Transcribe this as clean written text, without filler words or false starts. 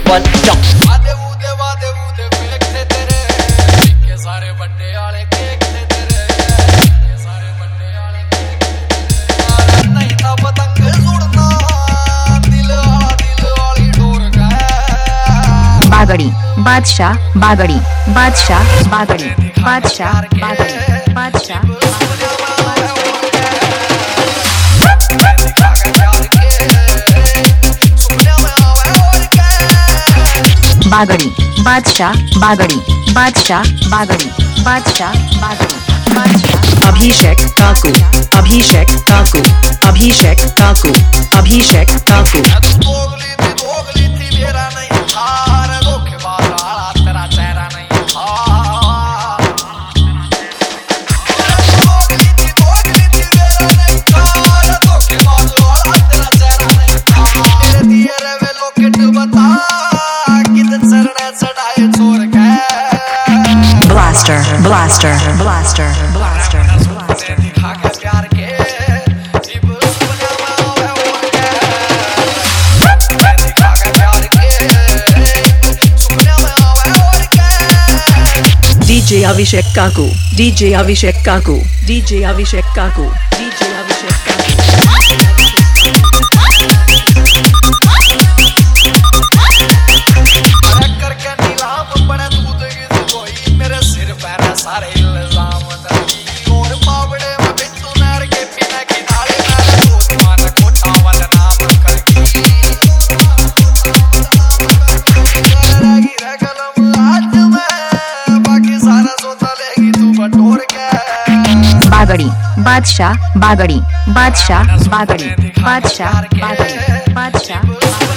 1 jump। Bagri Badshah Bagri Badshah Bagri Badshah Bagri Badshah Bagri Badshah Bagri Badshah Bagri Badshah Bagri Badshah. Abhishek Kaku Abhishek Kaku Abhishek Kaku Abhishek Kaku. Blaster blaster blaster blaster blaster। DJ Abhishek Kaku DJ Abhishek Kaku DJ Abhishek Kaku DJ Abhishek Kaku। Bagri Badshah Bagri Badshah Bagri Badshah Bagri Badshah.